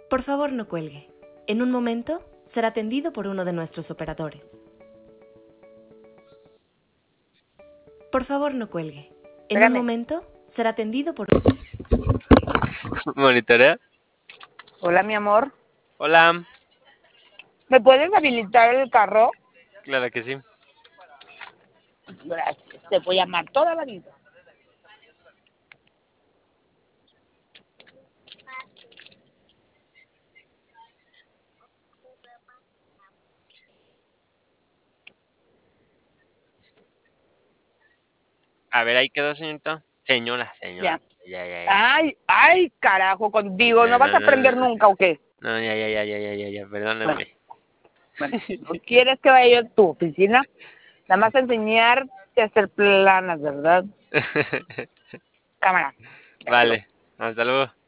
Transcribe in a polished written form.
Por favor, no cuelgue. En un momento será atendido por uno de nuestros operadores. Por favor, no cuelgue. En un momento será atendido por... ¿Monitorea? Hola, mi amor. Hola. ¿Me puedes habilitar el carro? Claro que sí. Gracias. Te voy a amar toda la vida. A ver, ahí quedó, señorita. Señora. Ya. Ya. Ay, carajo, contigo. ¿No vas a aprender nunca o qué? No, ya, perdóname. Bueno, ¿no quieres que vaya yo a tu oficina? Nada más a enseñarte a hacer planas, ¿verdad? Cámara. Vale, hasta luego.